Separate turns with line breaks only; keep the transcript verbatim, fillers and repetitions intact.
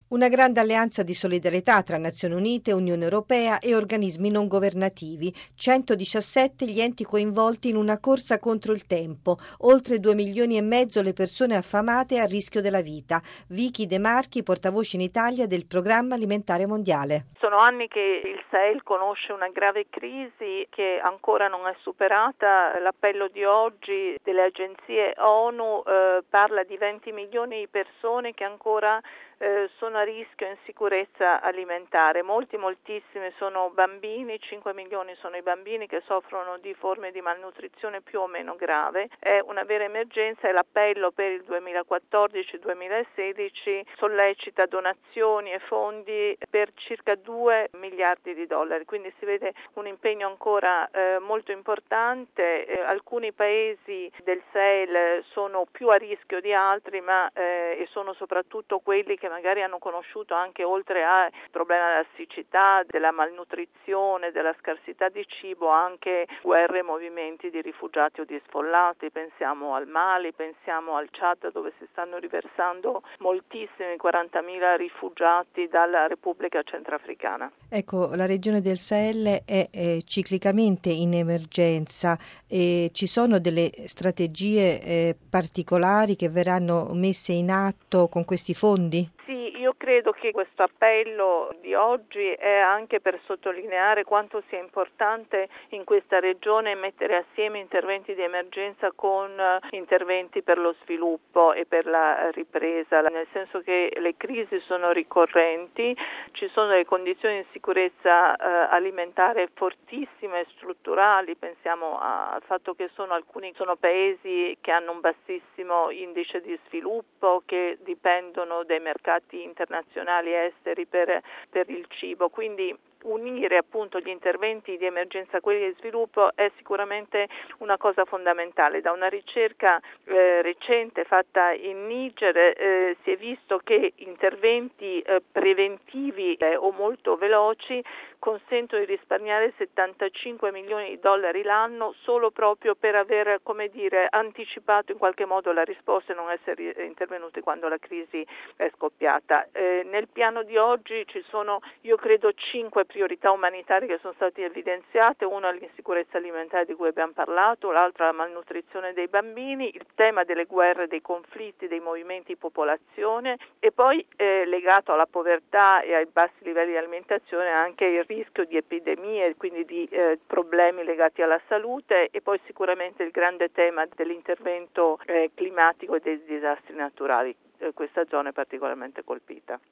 Una grande alleanza di solidarietà tra Nazioni Unite, Unione Europea e organismi non governativi. centodiciassette gli enti coinvolti in una corsa contro il tempo. Oltre due milioni e mezzo le persone affamate a rischio della vita. Vicky De Marchi, portavoce in Italia del Programma Alimentare Mondiale.
Sono anni che il Sahel conosce una grave crisi che ancora non è superata. L'appello di oggi delle agenzie ONU eh, parla di venti milioni di persone che ancora eh, sono a rischio in sicurezza alimentare. Molti, moltissimi sono bambini, cinque milioni sono i bambini che soffrono di forme di malnutrizione più o meno grave. È una vera emergenza e l'appello per il duemilaquattordici duemilasedici sollecita donazioni e fondi per circa due miliardi di dollari, quindi si vede un impegno ancora eh, molto importante. Eh, alcuni paesi del Sahel sono più a rischio di altri, ma eh, e sono soprattutto quelli che magari hanno conosciuto anche, oltre al problema della siccità, della malnutrizione, della scarsità di cibo, anche guerre e movimenti di rifugiati o di sfollati. Pensiamo al Mali, pensiamo al Chad, dove si stanno riversando moltissimi, quarantamila rifugiati dalla Repubblica Centrafricana.
Ecco, la regione del Sahel è, è ciclicamente in emergenza e ci sono delle strategie eh, particolari che verranno messe in atto con questi fondi?
Sì, io credo che questo appello di oggi è anche per sottolineare quanto sia importante in questa regione mettere assieme interventi di emergenza con interventi per lo sviluppo e per la ripresa, nel senso che le crisi sono ricorrenti, ci sono delle condizioni di sicurezza eh, alimentare fortissime e strutturali. Pensiamo al fatto che sono alcuni sono paesi che hanno un bassissimo indice di sviluppo, che dipendono dai mercati internazionali esteri per, per il cibo, quindi unire appunto gli interventi di emergenza a quelli di sviluppo è sicuramente una cosa fondamentale. Da una ricerca eh, recente fatta in Niger eh, si è visto che interventi eh, preventivi eh, o molto veloci consentono di risparmiare settantacinque milioni di dollari l'anno solo proprio per aver, come dire, anticipato in qualche modo la risposta e non essere intervenuti quando la crisi è scoppiata. Eh, nel piano di oggi ci sono, io credo, cinque priorità umanitarie che sono state evidenziate: una l'insicurezza alimentare di cui abbiamo parlato, l'altra la malnutrizione dei bambini, il tema delle guerre, dei conflitti, dei movimenti di popolazione e poi eh, legato alla povertà e ai bassi livelli di alimentazione anche il rischio di epidemie, quindi di eh, problemi legati alla salute e poi sicuramente il grande tema dell'intervento eh, climatico e dei disastri naturali. Eh, questa zona è particolarmente colpita.